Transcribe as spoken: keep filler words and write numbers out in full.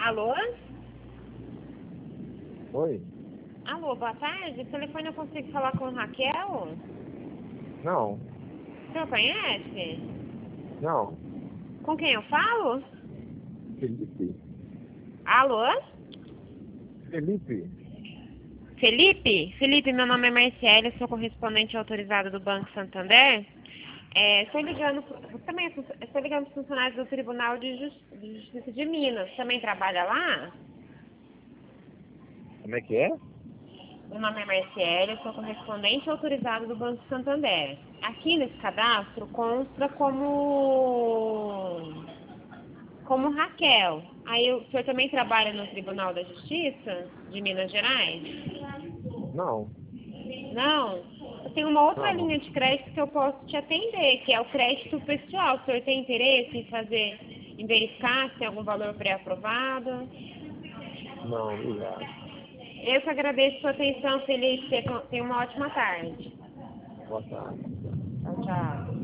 Alô? Oi? Alô, boa tarde. O telefone eu consigo falar com Raquel? Não, O senhor conhece? não. Com quem eu falo? Felipe? Alô? Felipe? Felipe? Felipe, meu nome é Marciele, sou correspondente autorizado do Banco Santander. É, estou ligando, também estou ligando para os funcionários do Tribunal de, Jus- de Justiça de Minas. Também trabalha lá? Como é que é? Meu nome é Marciele, sou correspondente autorizado do Banco Santander. Aqui nesse cadastro consta como como Raquel. Aí o senhor também trabalha no Tribunal da Justiça de Minas Gerais? Não, Não? Eu tenho uma outra não, linha de crédito que eu posso te atender, que é o crédito pessoal. O senhor tem interesse em fazer, em verificar se tem algum valor pré-aprovado? não, obrigado. Eu que agradeço a sua atenção, Felipe. Tenha uma ótima tarde. Boa tarde. Tchau, tchau.